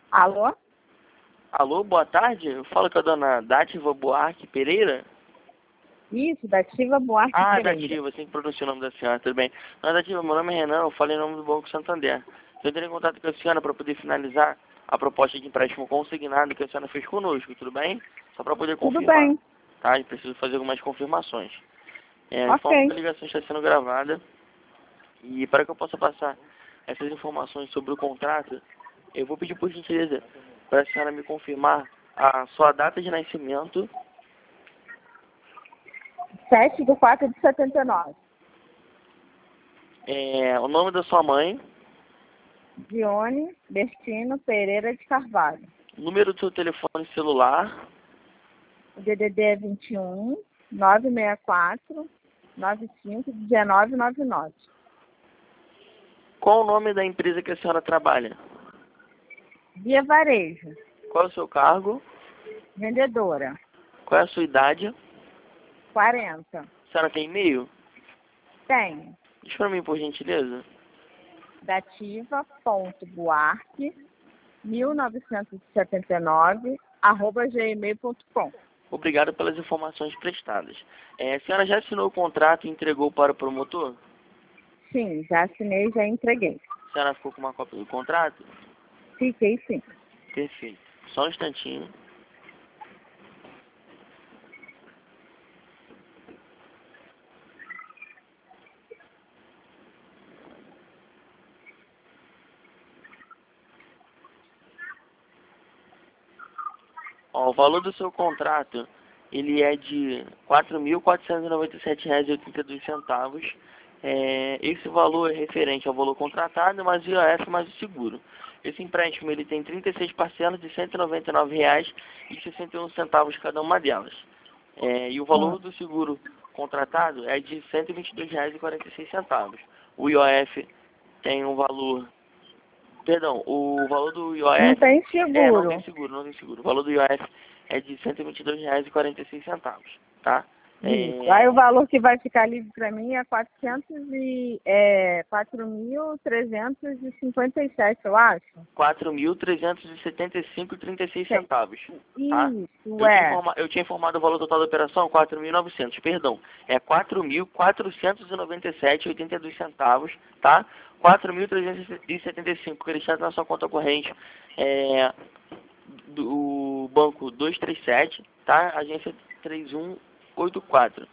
Alô? Alô, boa tarde. Eu falo com a dona Dátiva Buarque Pereira. Isso, Dativa Buarque Ah, Pereira. Dátiva, assim que pronuncia o nome da senhora, tudo bem. Dona Dátiva, meu nome é Renan, eu falo em nome do Banco Santander. Eu entrei em contato com a senhora para poder finalizar a proposta de empréstimo consignado que a senhora fez conosco, tudo bem? Só para poder Tudo confirmar. bem. Tá? Eu preciso fazer algumas confirmações. Ok. Informo que a ligação está sendo gravada. E para que eu possa passar essas informações sobre o contrato, eu vou pedir por gentileza para a senhora me confirmar a sua data de nascimento, 7/4/79. o nome da sua mãe, Dione Bertino Pereira de Carvalho. número do seu telefone celular, O DDD é 21 964 95 1999. qual o nome da empresa que a senhora trabalha, Via Varejo. qual é o seu cargo, Vendedora. qual é a sua idade, 40. a senhora tem e-mail? Tenho. Diz para mim, por gentileza. Dativa.buarque 1979 @gmail.com. Obrigado pelas informações prestadas. A senhora já assinou o contrato e entregou para o promotor? Sim, já assinei, já entreguei. A senhora ficou com uma cópia do contrato? Fiquei sim. Perfeito. Só um instantinho. Ó, o valor do seu contrato, ele é de R$ 4.497,82. Esse valor é referente ao valor contratado, mais o IOF, mais o seguro. Esse empréstimo ele tem 36 parcelas de R$ 199,61 cada uma delas. E o valor do seguro contratado é de R$ 122,46. O IOF tem um valor... Perdão, o valor do IOF... Não tem seguro. Não tem seguro, não tem seguro. O valor do IOF é de R$ 122,46, tá? Isso. Aí o valor que vai ficar livre para mim é 4.357, eu acho. R$ 4.375,36, tá? Isso, Eu tinha informado o valor total da operação, 4.900, perdão. É R$ 4.497,82, tá? 4.375 creditado na sua conta corrente do banco 237, tá? Agência 3184.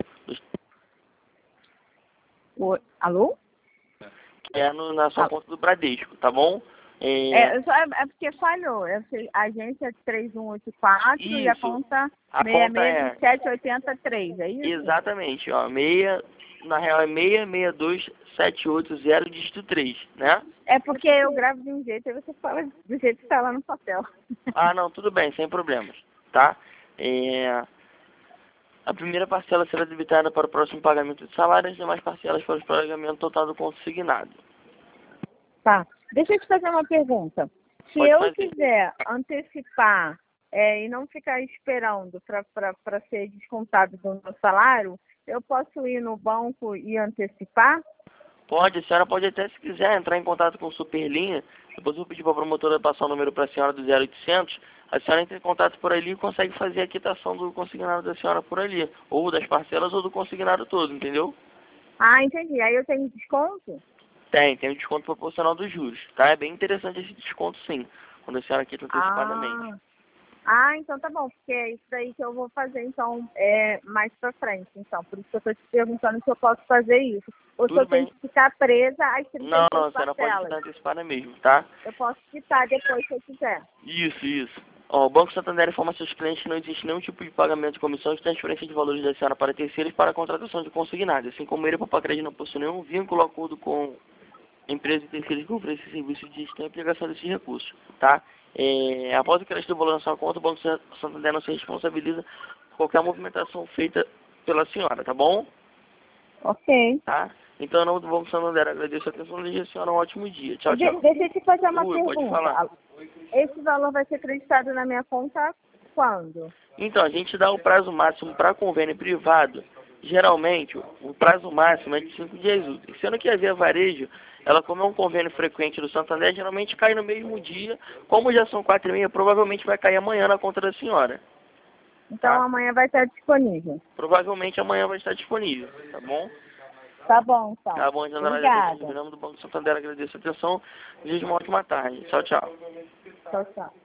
Alô? Que é na sua conta do Bradesco, tá bom? É porque falhou. A agência é 3184 Isso. e a conta A conta é 662783, é isso? exatamente, ó, na real é 662780, dígito 3, né? É porque eu gravo de um jeito e você fala do jeito que está lá no papel. Ah, não, tudo bem, sem problemas, tá? A primeira parcela será debitada para o próximo pagamento de salário, as demais parcelas para o pagamento total do consignado. Tá. Deixa eu te fazer uma pergunta. Se Pode eu fazer. quiser antecipar e não ficar esperando para ser descontado do meu salário, eu posso ir no banco e antecipar? Pode, a senhora pode até, se quiser, entrar em contato com o Superlinha. Depois eu vou pedir para a promotora passar o número para a senhora do 0800. A senhora entra em contato por ali e consegue fazer a quitação do consignado da senhora por ali. Ou das parcelas ou do consignado todo, entendeu? Ah, entendi. Aí eu tenho desconto? Tem um desconto proporcional dos juros, tá? É bem interessante esse desconto, sim, quando a senhora quita antecipadamente. Então tá bom, porque é isso aí que eu vou fazer, então, mais pra frente, então. Por isso que eu tô te perguntando se eu posso fazer isso. Ou se eu tenho que ficar presa às 36 Não, a parcelas. senhora pode quitar antecipada mesmo, tá? Eu posso quitar depois se eu quiser. Isso. Ó, o Banco Santander informa a seus clientes que não existe nenhum tipo de pagamento de comissão de transferência de valores da senhora para terceiros para a contratação de consignado. Assim como ele, para crédito não possui nenhum vínculo ou acordo com empresa e terceiros que oferecem serviços de gestão e aplicação desses recursos, tá? Após o crédito do valor na sua conta, o Banco Santander não se responsabiliza por qualquer movimentação feita pela senhora, tá bom? Ok. Tá? Então, em nome do Banco Santander, agradeço a atenção e desejo a senhora um ótimo dia. Tchau. Deixa eu te fazer uma pergunta. Pode falar. Esse valor vai ser acreditado na minha conta quando? Então, a gente dá o prazo máximo para convênio privado. Geralmente, o prazo máximo é de 5 dias úteis. Sendo que a Via Varejo, Ela, como é um convênio frequente do Santander, geralmente cai no mesmo dia. Como já são 4h30, provavelmente vai cair amanhã na conta da senhora. Então Tá? amanhã vai estar disponível. Provavelmente amanhã vai estar disponível, tá bom? Tá bom, então. Tá bom, então, Obrigada. em nome do Banco Santander, agradeço a atenção. Desejo uma ótima tarde. Tchau, tchau. Tchau, tchau.